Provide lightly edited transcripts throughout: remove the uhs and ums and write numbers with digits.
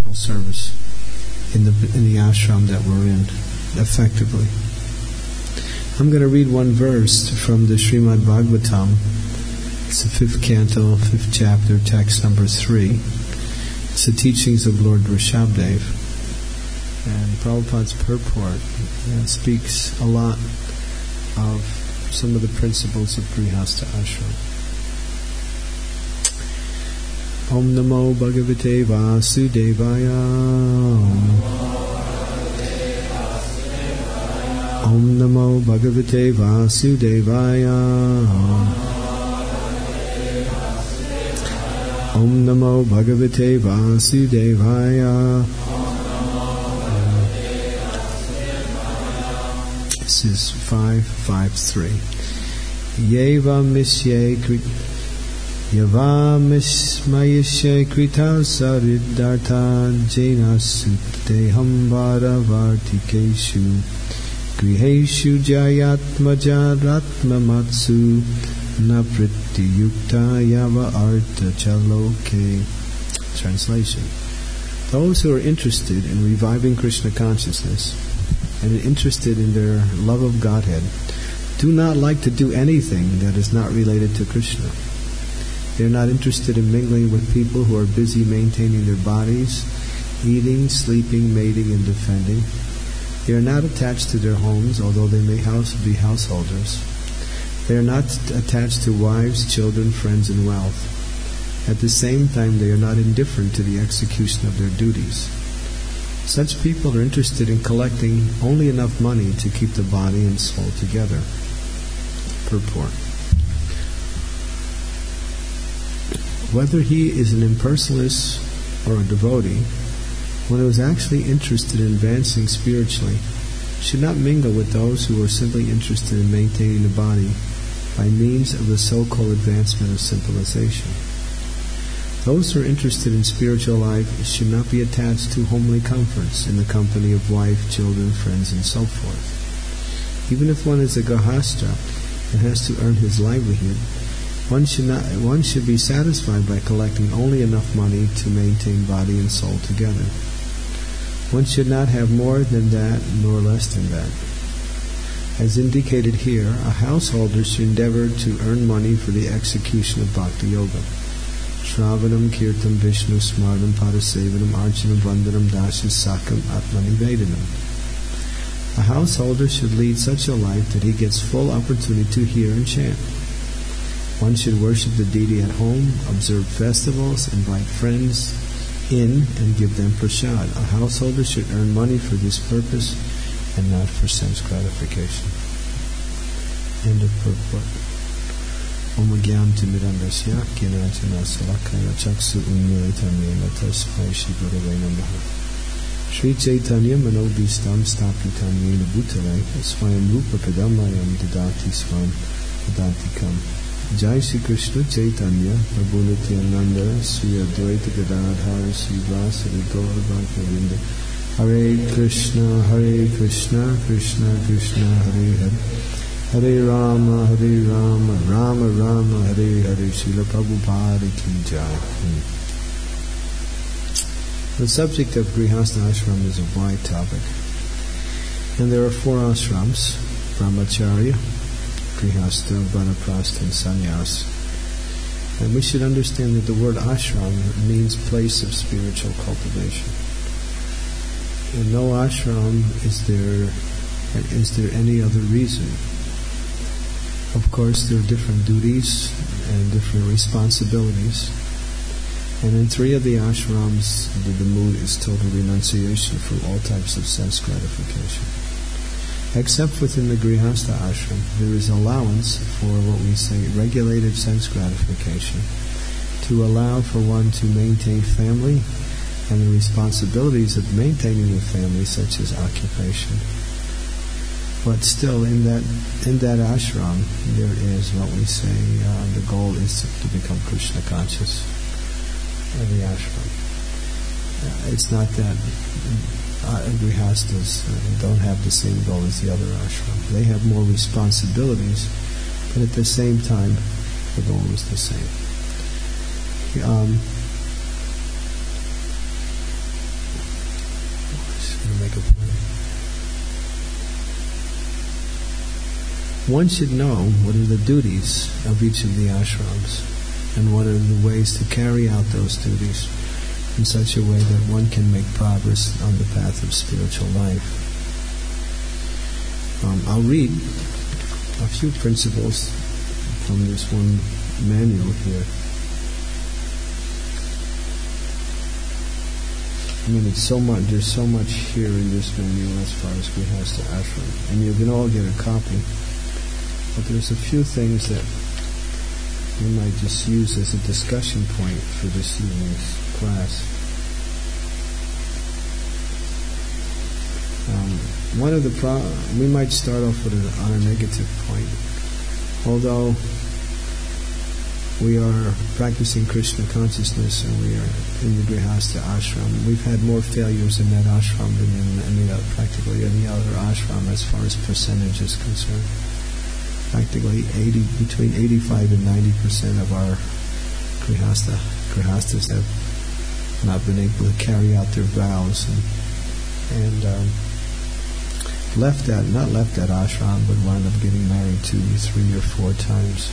devotional service in the ashram that we're in, effectively. I'm going to read one verse from the Srimad Bhagavatam. It's the 5th canto, 5th chapter, text number 3. It's the teachings of Lord Rishabdev. And Prabhupada's purport speaks a lot of some of the principles of Grihastha Ashram. Om Namo Bhagavate Vasudevaya. Om Namo Bhagavate Vasudevaya. Om Namo Bhagavate Vasudevaya. This is 553. Yeva mismayashe krita sariddartha jena suteham varavartikeshu griheshu jayatmajaratmamatsu na prittiyukta yava artha chaloke. Translation. Those who are interested in reviving Krishna consciousness and interested in their love of Godhead do not like to do anything that is not related to Krishna. They are not interested in mingling with people who are busy maintaining their bodies, eating, sleeping, mating, and defending. They are not attached to their homes, although they may be householders. They are not attached to wives, children, friends, and wealth. At the same time, they are not indifferent to the execution of their duties. Such people are interested in collecting only enough money to keep the body and soul together. Purport. Whether he is an impersonalist or a devotee, one who is actually interested in advancing spiritually should not mingle with those who are simply interested in maintaining the body by means of the so-called advancement of civilization. Those who are interested in spiritual life should not be attached to homely comforts in the company of wife, children, friends, and so forth. Even if one is a Grihastha and has to earn his livelihood, one should be satisfied by collecting only enough money to maintain body and soul together. One should not have more than that, nor less than that. As indicated here, a householder should endeavor to earn money for the execution of Bhakti Yoga. Shravanam, Kirtam, Vishnu, Smartam, Padasevanam, Archanam, Vandanam, Dasha, Sakam, Atmanivedanam. A householder should lead such a life that he gets full opportunity to hear and chant. One should worship the deity at home, observe festivals, invite friends in, and give them prasad. A householder should earn money for this purpose and not for sense gratification. End of purport. Om Gyam Timirandasya Kinachana Salakaya Chaksu Unyayatanyena Tasmai Shri Gurave Namaha. Shri Chaitanya Manobhistam Stapitanyena Bhutale Swayam Rupa Pedamayam Didati Swam Vedantikam. Jai Shri Krishna Chaitanya Prabhu Nityananda Sri Advaita Gadadhara Sri Vasari Gaur Bhaktavinda. Hare Krishna Krishna Krishna Hare Hare Hare Rama Rama Rama Hare Hare. Srila Prabhupada Ki Jai. The subject of Grihastha Ashram is a wide topic, and there are 4 ashrams: Brahmacharya, Grihastha, Vanaprastha, and Sannyas. And we should understand that the word ashram means place of spiritual cultivation. In no ashram is there any other reason. Of course, there are different duties and different responsibilities. And in 3 of the ashrams, the mood is total renunciation from all types of sense gratification. Except within the Grihastha ashram, there is allowance for what we say regulated sense gratification, to allow for one to maintain family and the responsibilities of maintaining the family, such as occupation. But still, in that ashram, there is what we say the goal is to become Krishna conscious. In the ashram, it's not that Grihasthas don't have the same goal as the other ashram. They have more responsibilities, but at the same time, the goal is the same. make a point. One should know what are the duties of each of the ashrams and what are the ways to carry out those duties in such a way that one can make progress on the path of spiritual life. I'll read a few principles from this one manual here. I mean, it's so much. There's so much here in this manual as far as Grihastha Ashram, and you can all get a copy. But there's a few things that we might just use as a discussion point for this evening's class. One of the we might start off with on a negative point. Although we are practicing Krishna consciousness and we are in the Grihastha ashram, we've had more failures in that ashram than in practically any other ashram as far as percentage is concerned. Practically between 85 and 90% of our grihasthas have not been able to carry out their vows and not left that ashram, but wound up getting married 2, 3, or 4 times.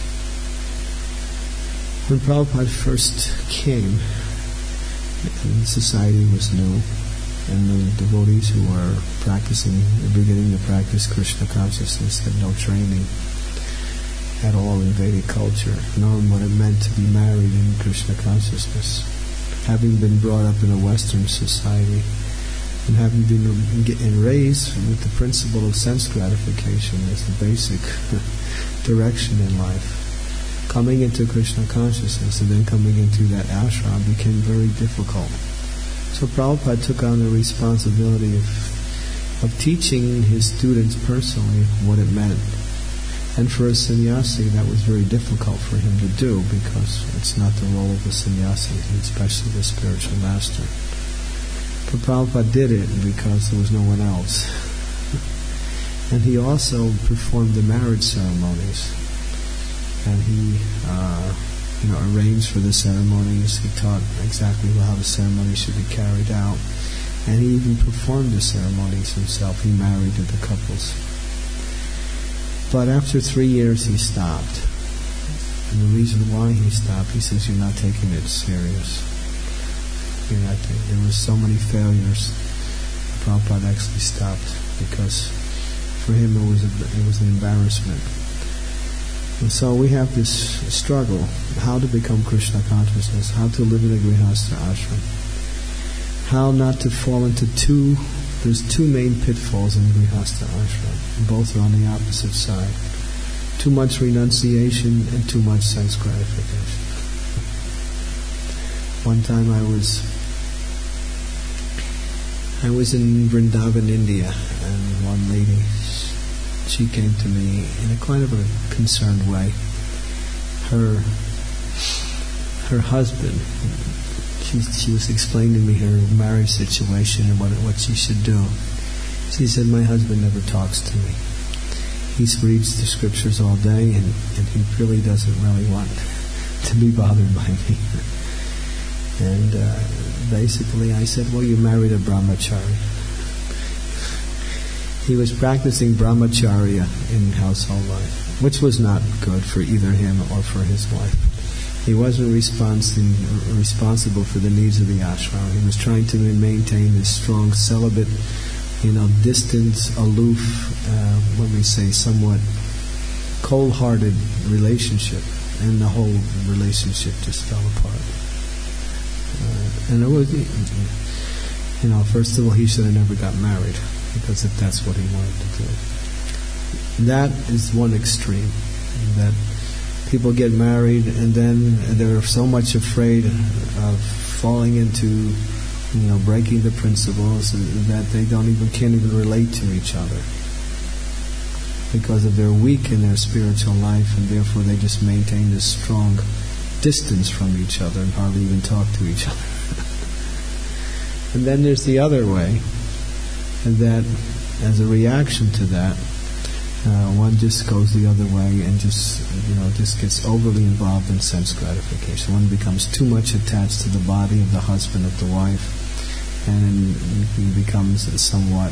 When Prabhupada first came, the society was new, and the devotees who were beginning to practice Krishna consciousness had no training at all in Vedic culture, knowing what it meant to be married in Krishna consciousness. Having been brought up in a Western society, and having been raised with the principle of sense gratification as the basic direction in life, coming into Krishna consciousness and then coming into that ashram became very difficult. So Prabhupada took on the responsibility of teaching his students personally what it meant. And for a sannyasi, that was very difficult for him to do because it's not the role of a sannyasi, especially the spiritual master. But Prabhupada did it because there was no one else. And he also performed the marriage ceremonies. And he arranged for the ceremonies. He taught exactly how the ceremony should be carried out. And he even performed the ceremonies himself. He married the couples. But after 3 years he stopped. And the reason why he stopped, he says, you're not taking it serious. There were so many failures. Prabhupada actually stopped because for him it was an embarrassment. And so we have this struggle, how to become Krishna consciousness, how to live in a Grihastha ashram, how not to fall into there's 2 main pitfalls in Grihastha ashram. Both are on the opposite side. Too much renunciation and too much sense gratification. One time I was in Vrindavan, India, and one lady, she came to me in a kind of a concerned way. Her husband, she was explaining to me her marriage situation and what she should do. She said, my husband never talks to me. He reads the scriptures all day and he really doesn't really want to be bothered by me. And basically I said, well, you married a brahmachari. He was practicing brahmacharya in household life, which was not good for either him or for his wife. He wasn't responsible for the needs of the ashram. He was trying to maintain this strong celibate, distant, aloof, somewhat cold-hearted relationship, and the whole relationship just fell apart. And it was, first of all, he should have never got married, because if that's what he wanted to do. That is one extreme, that people get married and then they're so much afraid of falling into, breaking the principles that they can't even relate to each other, because they're weak in their spiritual life, and therefore they just maintain this strong distance from each other and hardly even talk to each other. And then there's the other way, and that as a reaction to that, one just goes the other way and just gets overly involved in sense gratification. One becomes too much attached to the body of the husband, of the wife, and becomes somewhat,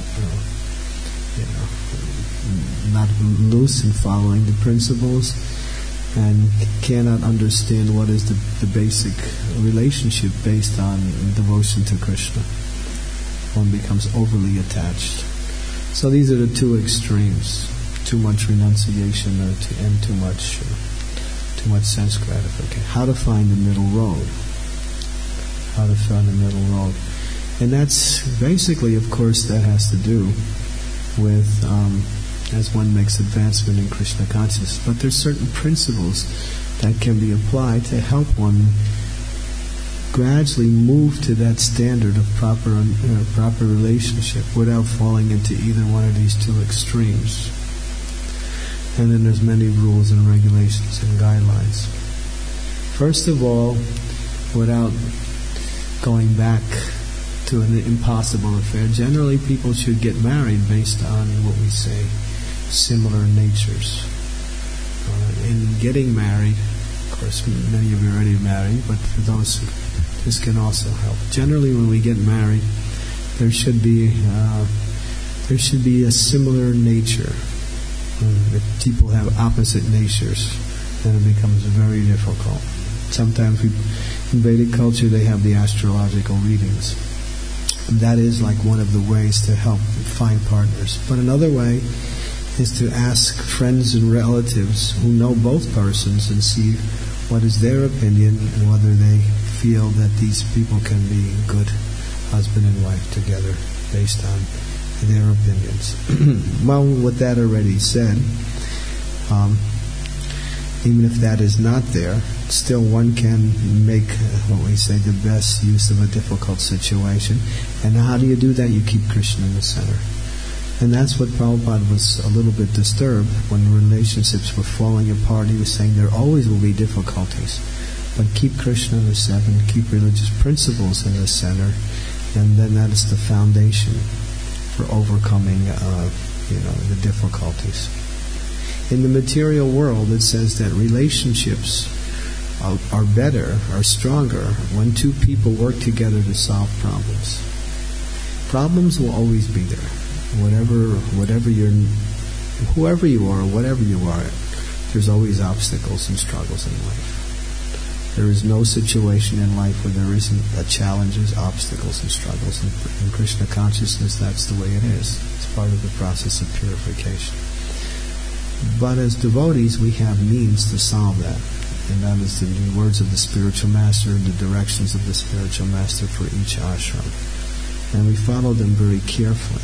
not loose in following the principles, and cannot understand what is the basic relationship based on devotion to Krishna. One becomes overly attached. So these are the two extremes: too much renunciation and too much sense gratification. How to find the middle road? How to find the middle road? And that's basically, of course, that has to do with as one makes advancement in Krishna consciousness. But there's certain principles that can be applied to help one gradually move to that standard of proper relationship without falling into either one of these two extremes. And then there's many rules and regulations and guidelines. First of all, without going back to an impossible affair, generally people should get married based on what we say, similar natures. In getting married, of course, many of you are already married, but for those who, this can also help. Generally, when we get married, there should be a similar nature. If people have opposite natures, then it becomes very difficult. Sometimes in Vedic culture, they have the astrological readings. And that is like one of the ways to help find partners. But another way is to ask friends and relatives who know both persons and see what is their opinion and whether they feel that these people can be good husband and wife together based on their opinions. Well, with that already said, even if that is not there, still one can make, what we say, the best use of a difficult situation. And how do you do that? You keep Krishna in the center. And that's what Prabhupada was a little bit disturbed when relationships were falling apart. He was saying there always will be difficulties, but keep Krishna in the center, keep religious principles in the center, and then that is the foundation for overcoming the difficulties. In the material world, it says that relationships are better, are stronger, when two people work together to solve problems. Problems will always be there. Whoever you are, whatever you are, there's always obstacles and struggles in life. There is no situation in life where there isn't challenges, obstacles, and struggles. In Krishna consciousness, that's the way it is. It's part of the process of purification. But as devotees, we have means to solve that. And that is the words of the spiritual master and the directions of the spiritual master for each ashram. And we follow them very carefully.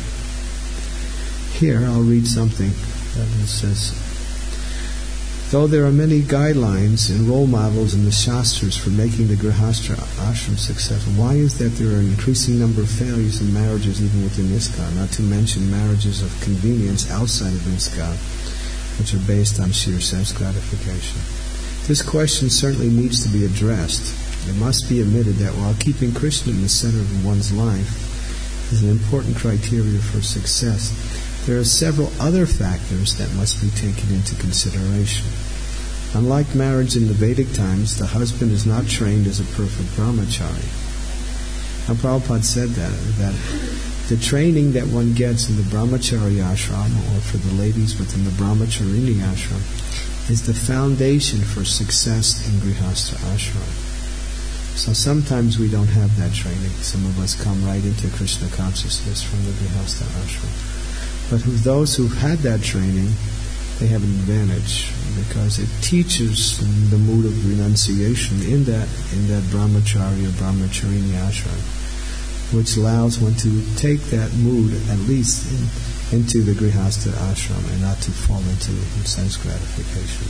Here, I'll read something that says, though there are many guidelines and role models in the Shastras for making the Grihastha ashram successful, why is that there are an increasing number of failures in marriages even within ISKCON, not to mention marriages of convenience outside of ISKCON, which are based on sheer sense gratification? This question certainly needs to be addressed. It must be admitted that while keeping Krishna in the center of one's life is an important criteria for success, there are several other factors that must be taken into consideration. Unlike marriage in the Vedic times, the husband is not trained as a perfect brahmachari. Now, Prabhupada said that the training that one gets in the brahmachari ashram, or for the ladies within the brahmacharini ashram, is the foundation for success in Grihastha ashram. So sometimes we don't have that training. Some of us come right into Krishna consciousness from the Grihastha ashram. But those who've had that training, they have an advantage because it teaches the mood of renunciation in that brahmachari or brahmacharini ashram, which allows one to take that mood at least into the Grihastha ashram and not to fall into sense gratification.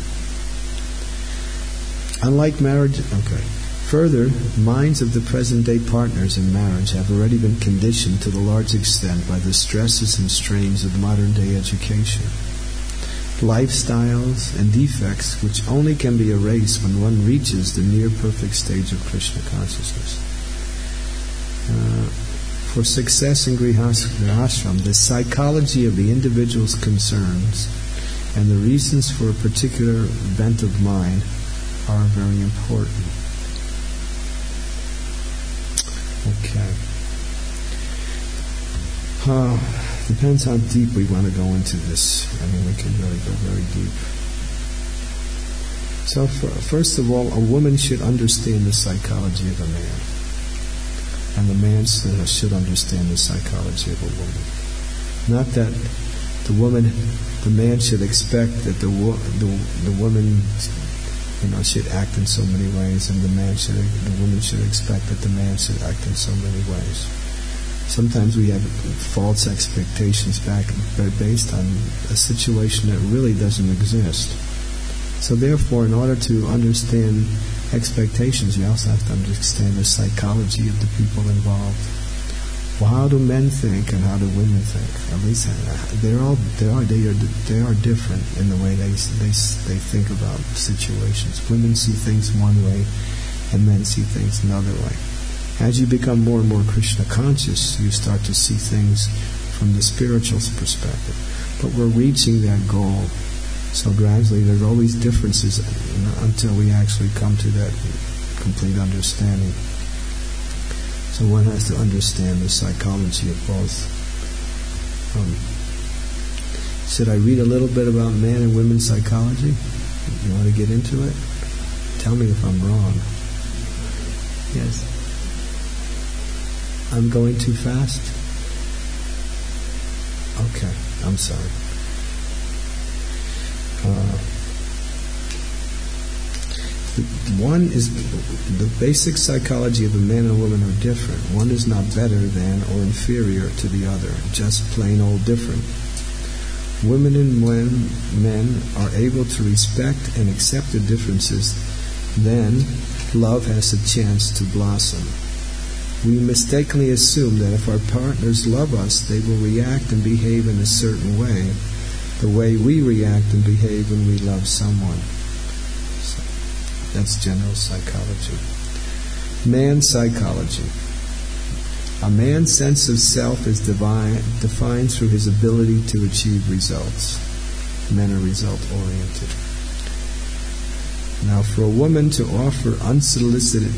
Unlike marriage, Further, minds of the present-day partners in marriage have already been conditioned to the large extent by the stresses and strains of modern-day education, lifestyles, and defects which only can be erased when one reaches the near-perfect stage of Krishna consciousness. For success in Grihastha ashram, the psychology of the individual's concerns and the reasons for a particular bent of mind are very important. Okay. Depends how deep we want to go into this. I mean, we can really go very deep. So first of all, a woman should understand the psychology of a man. And the man should understand the psychology of a woman. Not that the man should expect that the woman, should act in so many ways, and the woman should expect that the man should act in so many ways. Sometimes we have false expectations based on a situation that really doesn't exist. So therefore, in order to understand expectations, you also have to understand the psychology of the people involved. Well, how do men think and how do women think? At least they are different in the way they think about situations. Women see things one way, and men see things another way. As you become more and more Krishna conscious, you start to see things from the spiritual perspective. But we're reaching that goal. So gradually, there's always differences until we actually come to that complete understanding. So one has to understand the psychology of both. Should I read a little bit about man and women's psychology? You want to get into it? Tell me if I'm wrong. Yes. I'm going too fast? Okay, I'm sorry. One is the basic psychology of a man and a woman are different. One is not better than or inferior to the other, just plain old different. Women and men are able to respect and accept the differences, then love has a chance to blossom. We mistakenly assume that if our partners love us, they will react and behave in a certain way, the way we react and behave when we love someone. So, that's general psychology. Man's psychology. A man's sense of self is defined through his ability to achieve results. Men are result-oriented. Now, for anyone to offer unsolicited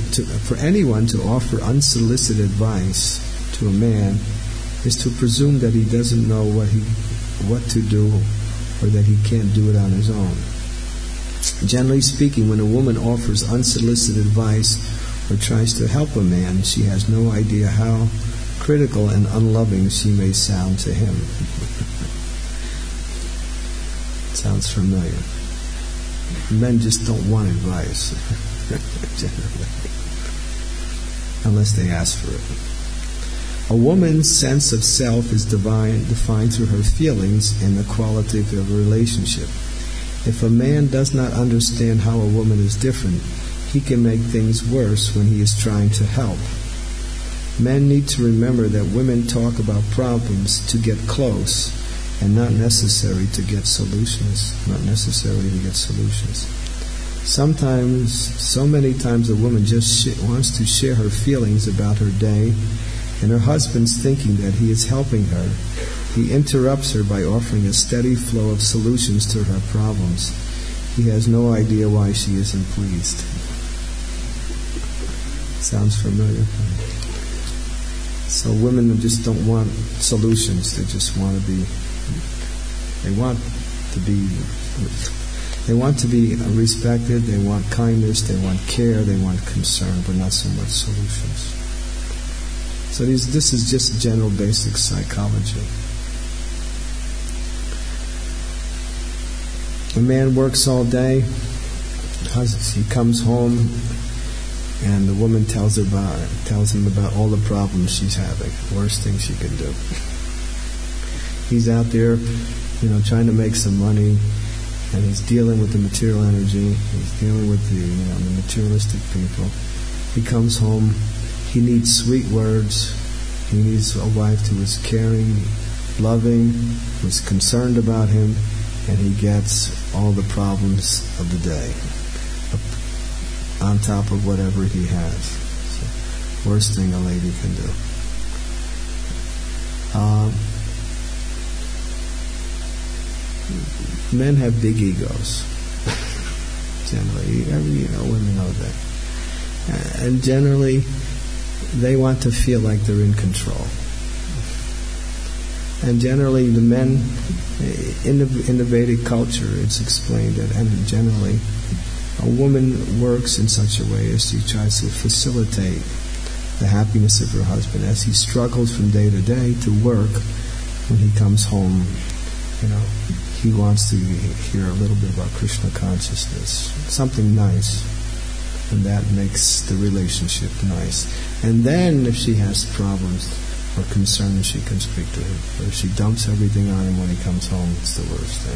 advice to a man is to presume that he doesn't know what to do, or that he can't do it on his own. Generally speaking, when a woman offers unsolicited advice or tries to help a man, she has no idea how critical and unloving she may sound to him. Sounds familiar. Men just don't want advice, generally, unless they ask for it. A woman's sense of self is defined through her feelings and the quality of a relationship. If a man does not understand how a woman is different, he can make things worse when he is trying to help. Men need to remember that women talk about problems to get close, and not necessarily to get solutions. Sometimes, so many times, a woman just wants to share her feelings about her day, and her husband's thinking that he is helping her. He interrupts her by offering a steady flow of solutions to her problems. He has no idea why she isn't pleased. Sounds familiar? So women just don't want solutions. They just want to be. They want to be respected. They want kindness. They want care. They want concern, but not so much solutions. So this is just general basic psychology. A man works all day. He comes home, and the woman tells him about all the problems she's having. Worst thing she can do. He's out there, trying to make some money, and he's dealing with the material energy. He's dealing with the materialistic people. He comes home. He needs sweet words. He needs a wife who is caring, loving, who is concerned about him, and he gets all the problems of the day on top of whatever he has. So, worst thing a lady can do. Men have big egos. Generally, women know that. And generally, they want to feel like they're in control. And generally the men, in the Vedic culture, it's explained that, and generally, a woman works in such a way as she tries to facilitate the happiness of her husband as he struggles from day to day to work. When he comes home, he wants to hear a little bit about Krishna consciousness, something nice, and that makes the relationship nice. And then if she has problems or concerns, she can speak to him. But if she dumps everything on him when he comes home, it's the worst thing.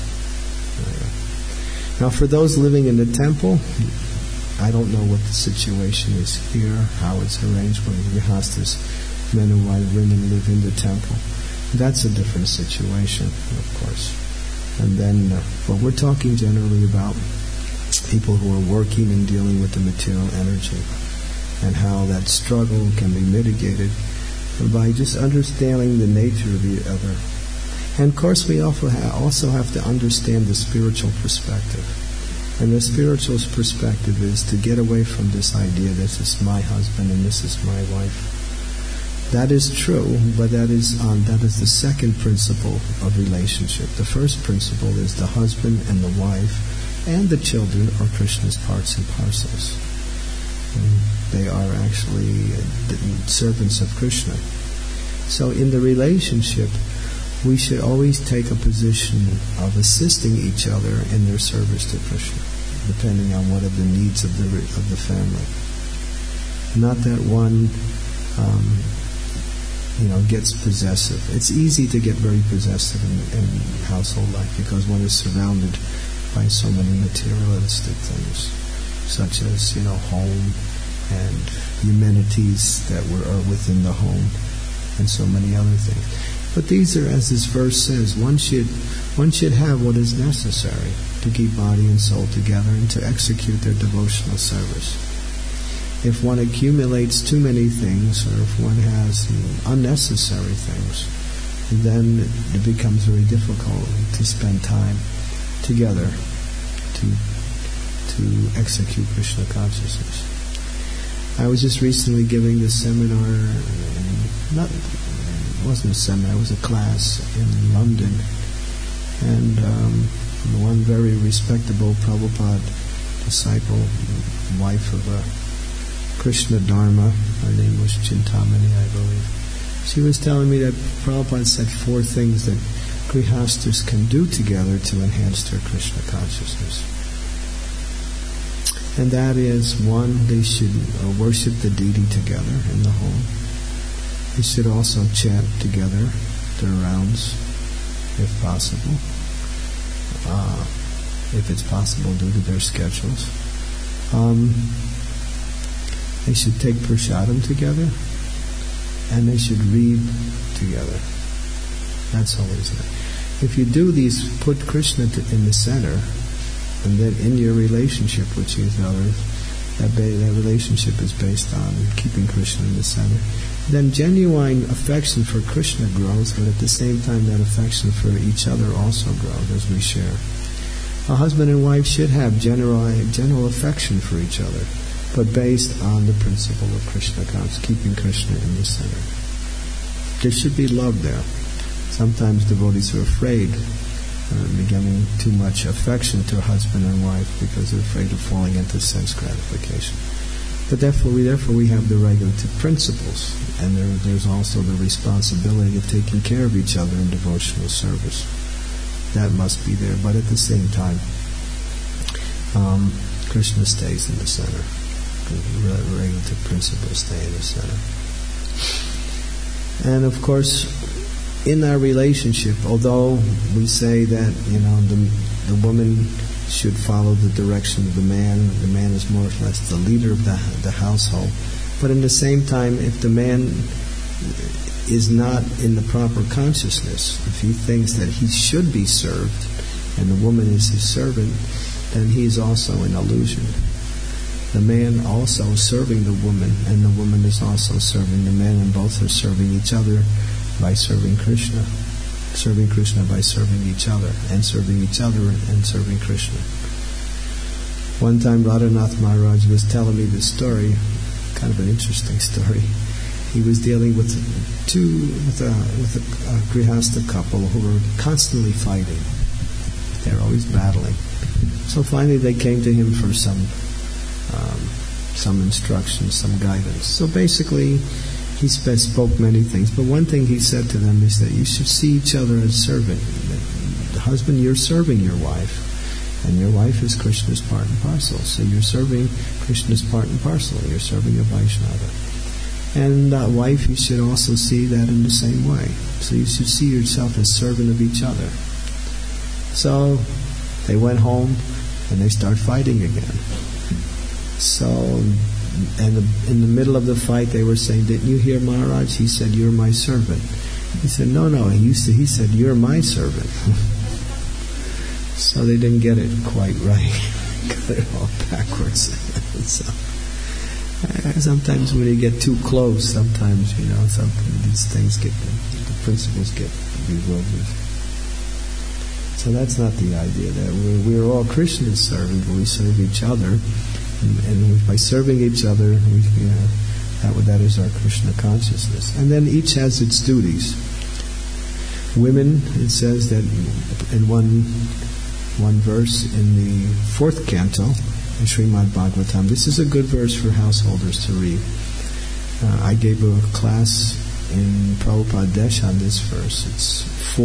Now, for those living in the temple, I don't know what the situation is here, how it's arranged when grihastas, men and women live in the temple. That's a different situation, of course. And then, but we're talking generally about people who are working and dealing with the material energy and how that struggle can be mitigated by just understanding the nature of the other. And of course, we also have to understand the spiritual perspective. And the spiritual perspective is to get away from this idea, this is my husband and this is my wife. That is true, but that is the second principle of relationship. The first principle is the husband and the wife and the children are Krishna's parts and parcels. And they are actually servants of Krishna. So in the relationship, we should always take a position of assisting each other in their service to Krishna, depending on what are the needs of the family. Not that one gets possessive. It's easy to get very possessive in household life because one is surrounded by so many materialistic things, such as home and the amenities that are within the home, and so many other things. But these are, as this verse says, one should have what is necessary to keep body and soul together and to execute their devotional service. If one accumulates too many things, or if one has unnecessary things, then it becomes very difficult to spend time together to execute Krishna consciousness. I was just recently giving this seminar, it wasn't a seminar, it was a class in London, and one very respectable Prabhupada disciple, wife of a Krishna Dharma, her name was Chintamani, I believe. She was telling me that Prabhupada said 4 things that grihastas can do together to enhance their Krishna consciousness. And that is, 1, they should worship the deity together in the home. They should also chant together their rounds, if possible. If it's possible due to their schedules. They should take prasadam together, and they should read together. That's always it. If you do these, put Krishna in the center, and then in your relationship with each other, that relationship is based on keeping Krishna in the center, then genuine affection for Krishna grows, but at the same time that affection for each other also grows as we share. A husband and wife should have general affection for each other, but based on the principle of Krishna consciousness, keeping Krishna in the center. There should be love there. Sometimes devotees are afraid of giving too much affection to a husband and wife because they're afraid of falling into sense gratification. But therefore we have the regulative principles, and there's also the responsibility of taking care of each other in devotional service. That must be there, but at the same time, Krishna stays in the center. The regulative principles stay in the center. And of course, in our relationship, although we say that the woman should follow the direction of the man is more or less the leader of the household, but in the same time, if the man is not in the proper consciousness, if he thinks that he should be served and the woman is his servant, then he is also in illusion. The man also serving the woman, and the woman is also serving the man, and both are serving each other by serving Krishna. Serving Krishna by serving each other, and serving each other and serving Krishna. One time Radhanath Maharaj was telling me this story, kind of an interesting story. he was dealing with a Grihastha couple who were constantly fighting. They were always battling. So finally they came to him for some instruction, some guidance. So basically, he spoke many things, but one thing he said to them is that you should see each other as servant. The husband, you're serving your wife, and your wife is Krishna's part and parcel. So you're serving Krishna's part and parcel. You're serving a Vaishnava. And wife, you should also see that in the same way. So you should see yourself as servant of each other. So they went home, and they start fighting again. So, and in the middle of the fight, they were saying, "Didn't you hear Maharaj? He said, you're my servant." He said, No. He said, you're my servant. So they didn't get it quite right. Got it all backwards. So, sometimes when you get too close, sometimes, these things the principles get bewildered. So that's not the idea. That we're all Krishna's servants, but we serve each other. And by serving each other, that is our Krishna consciousness. And then each has its duties. Women, it says that in one verse in the 4th canto, in Srimad Bhagavatam, this is a good verse for householders to read. I gave a class in Prabhupada Desh on this verse. It's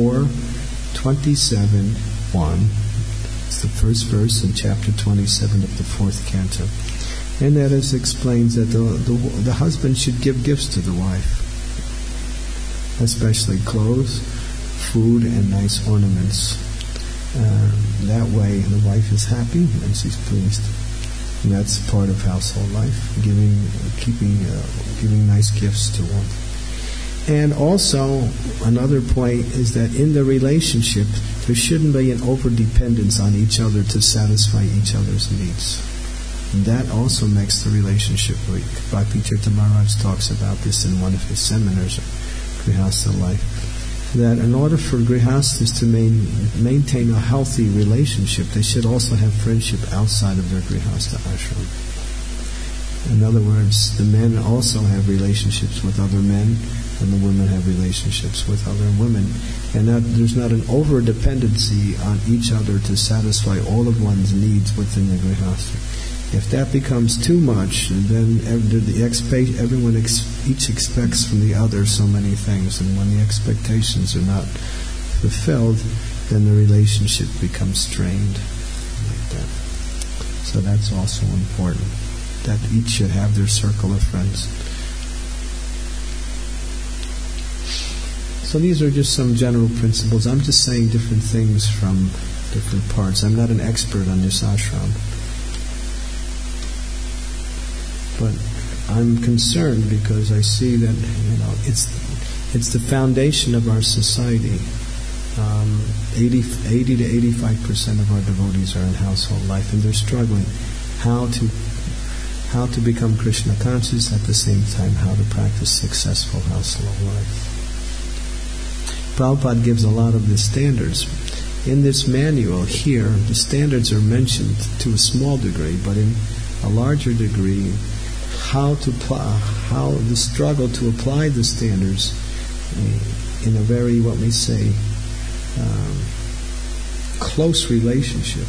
4:27:1. It's the first verse in chapter 27 of the 4th canto. And that explains that the husband should give gifts to the wife, especially clothes, food, and nice ornaments. That way the wife is happy and she's pleased. And that's part of household life, giving nice gifts to one. And also, another point is that in the relationship, there shouldn't be an over-dependence on each other to satisfy each other's needs. And that also makes the relationship weak. Bhakti Tirtha Maharaj talks about this in one of his seminars, Grihastha Life, that in order for Grihasthas to maintain a healthy relationship, they should also have friendship outside of their Grihastha ashram. In other words, the men also have relationships with other men, and the women have relationships with other women. And that there's not an over-dependency on each other to satisfy all of one's needs within the Grihastha. If that becomes too much, then everyone each expects from the other so many things, and when the expectations are not fulfilled, then the relationship becomes strained like that. So that's also important, that each should have their circle of friends. So these are just some general principles. I'm just saying different things from different parts. I'm not an expert on this ashram. But I'm concerned because I see that it's the foundation of our society. 80 to 85% of our devotees are in household life, and they're struggling how to become Krishna conscious, at the same time how to practice successful household life. Prabhupada gives a lot of the standards. In this manual here, the standards are mentioned to a small degree, but in a larger degree, how the struggle to apply the standards in a very, close relationship.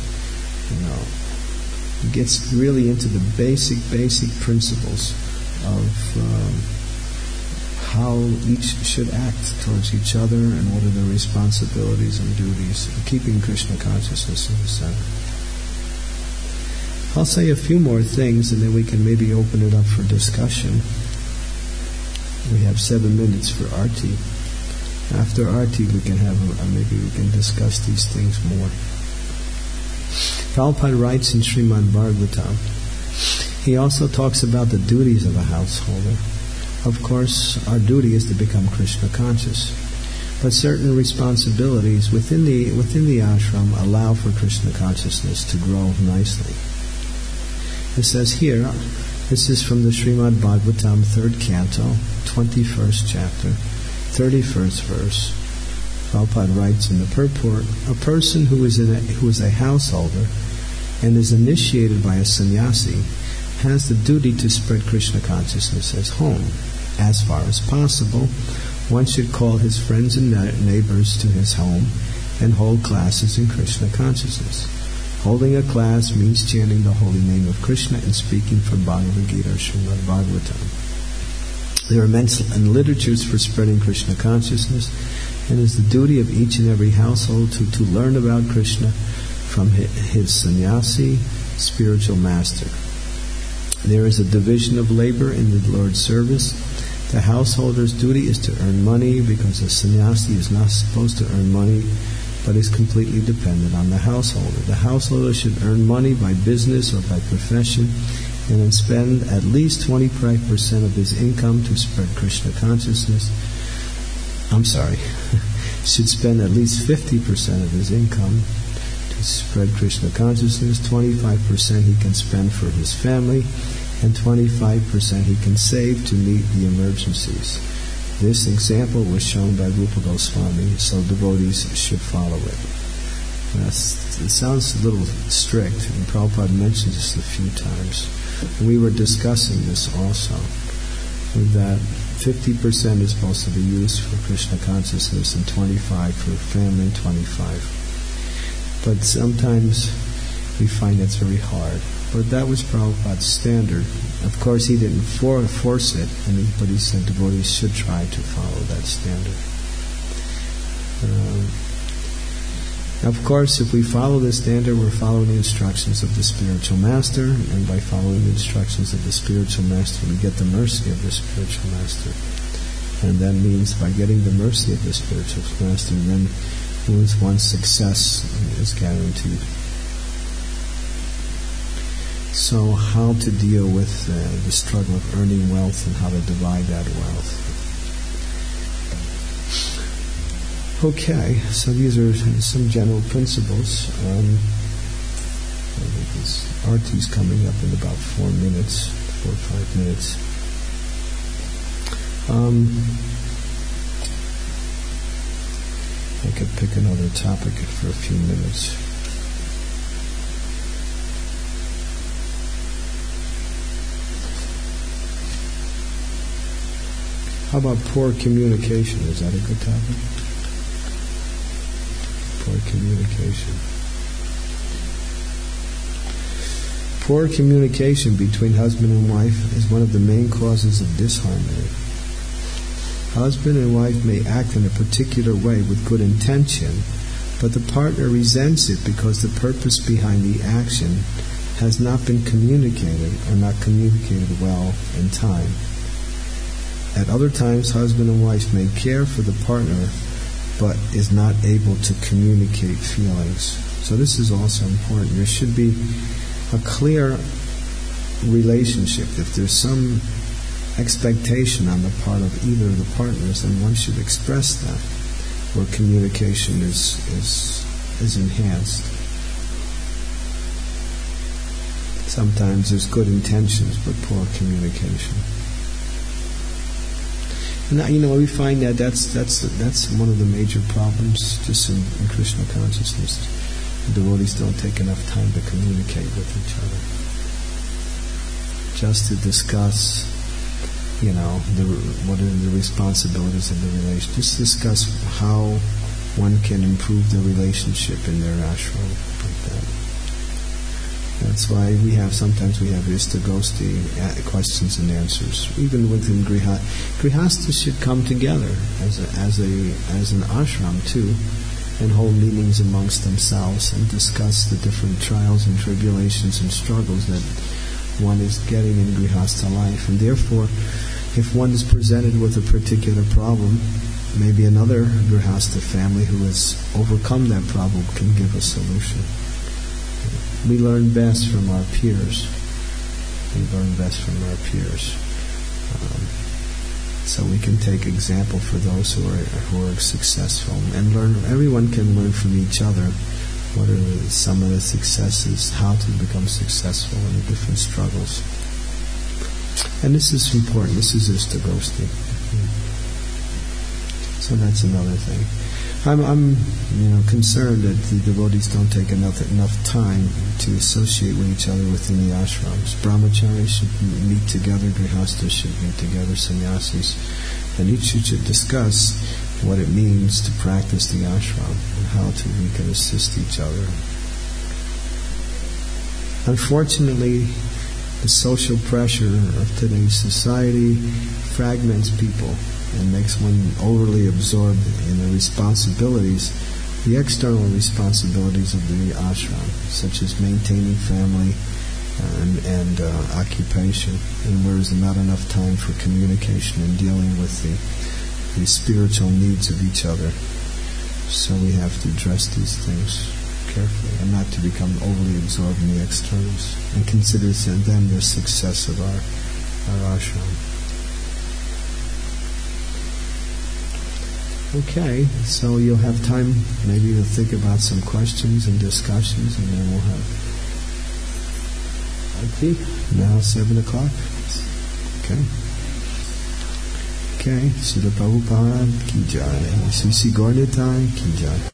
It gets really into the basic principles of how each should act towards each other and what are their responsibilities and duties, keeping Krishna consciousness in the center. I'll say a few more things and then we can maybe open it up for discussion. We have 7 minutes for Arti. After Arti we can maybe we can discuss these things more. Prabhupada writes in Srimad Bhagavatam, he also talks about the duties of a householder. Of course, our duty is to become Krishna conscious, but certain responsibilities within the ashram allow for Krishna consciousness to grow nicely. It says here, this is from the Srimad Bhagavatam 3rd canto, 21st chapter, 31st verse. Prabhupada writes in the purport, a person who is a householder and is initiated by a sannyasi has the duty to spread Krishna consciousness at home. As far as possible, one should call his friends and neighbors to his home and hold classes in Krishna consciousness. Holding a class means chanting the holy name of Krishna and speaking from Bhagavad Gita or Srimad Bhagavatam. There are immense literatures for spreading Krishna consciousness, and it is the duty of each and every household to learn about Krishna from his sannyasi, spiritual master. There is a division of labor in the Lord's service. The householder's duty is to earn money, because the sannyasi is not supposed to earn money, but is completely dependent on the householder. The householder should earn money by business or by profession, and then spend at least 25% of his income to spread Krishna consciousness. Should spend at least 50% of his income to spread Krishna consciousness. 25% he can spend for his family, and 25% he can save to meet the emergencies. This example was shown by Rupa Goswami, so devotees should follow it. It sounds a little strict, and Prabhupada mentioned this a few times. We were discussing this also, that 50% is supposed to be used for Krishna consciousness, and 25% for family, and 25%. But sometimes we find it's very hard. But that was Prabhupada's standard. Of course, he didn't force it, but he said devotees should try to follow that standard. Of course, if we follow this standard, we're following the instructions of the spiritual master, and by following the instructions of the spiritual master, we get the mercy of the spiritual master. And that means by getting the mercy of the spiritual master, then one's success is guaranteed. So how to deal with the struggle of earning wealth and how to divide that wealth. Okay, so these are some general principles. Arti's coming up in about 4 or 5 minutes. I could pick another topic for a few minutes. How about poor communication? Is that a good topic? Poor communication. Poor communication between husband and wife is one of the main causes of disharmony. Husband and wife may act in a particular way with good intention, but the partner resents it because the purpose behind the action has not been communicated or not communicated well in time. At other times, husband and wife may care for the partner, but is not able to communicate feelings. So this is also important. There should be a clear relationship. If there's some expectation on the part of either of the partners, then one should express that, where communication is enhanced. Sometimes there's good intentions, but poor communication. And we find that that's one of the major problems just in Krishna consciousness. The devotees don't take enough time to communicate with each other. Just to discuss, what are the responsibilities of the relationship. Just discuss how one can improve the relationship in their ashram, like that. That's why sometimes we have Istagosti, questions and answers. Even within Grihastas should come together as an ashram too, and hold meetings amongst themselves and discuss the different trials and tribulations and struggles that one is getting in Grihastha life. And therefore, if one is presented with a particular problem, maybe another Grihastha family who has overcome that problem can give a solution. We learn best from our peers. So we can take example for those who are successful, and learn. Everyone can learn from each other. What are some of the successes? How to become successful in the different struggles. And this is important. This is Istagosti. So that's another thing. I'm concerned that the devotees don't take enough time to associate with each other within the ashrams. Brahmacharis should meet together, grihastas should meet together, sannyasis, and each should discuss what it means to practice the ashram and how we can assist each other. Unfortunately, the social pressure of today's society fragments people and makes one overly absorbed in the responsibilities, the external responsibilities of the ashram, such as maintaining family and occupation, and where there's not enough time for communication and dealing with the spiritual needs of each other. So we have to address these things carefully and not to become overly absorbed in the externals and consider them the success of our ashram. Okay, so you'll have time maybe to think about some questions and discussions, and then we'll have now 7 o'clock. Okay, Srila Prabhupada ki jai, Sri Gaura Nitai ki jai.